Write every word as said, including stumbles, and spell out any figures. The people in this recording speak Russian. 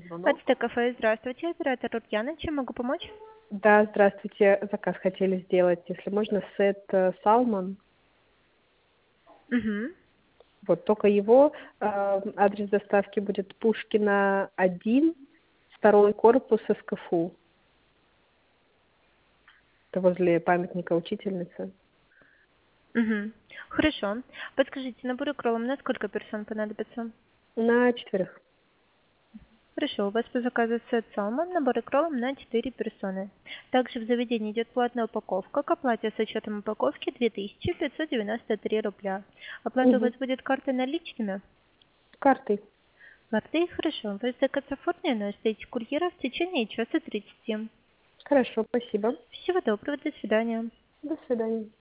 Один звонок. Подстек кафе, здравствуйте, оператор Ульяна, чем могу помочь? Да, здравствуйте. Заказ хотели сделать, если можно, сет э, салмон. Угу. Вот только его э, адрес доставки будет Пушкина один, второй корпус СКФУ. Это возле памятника учительницы. Угу. Хорошо. Подскажите, набор икролом на сколько персон понадобится? На четверых. Хорошо, у вас по заказу сет салмон, набор икролом на четыре персоны. Также в заведении идет платная упаковка. К оплате с учетом упаковки две тысячи пятьсот девяносто три рубля. Оплата у вас Угу. будет картой наличными? Картой. Картой, хорошо. Ваш заказ оформлен, ждите курьера в течение часа тридцати. Хорошо, спасибо. Всего доброго, до свидания. До свидания.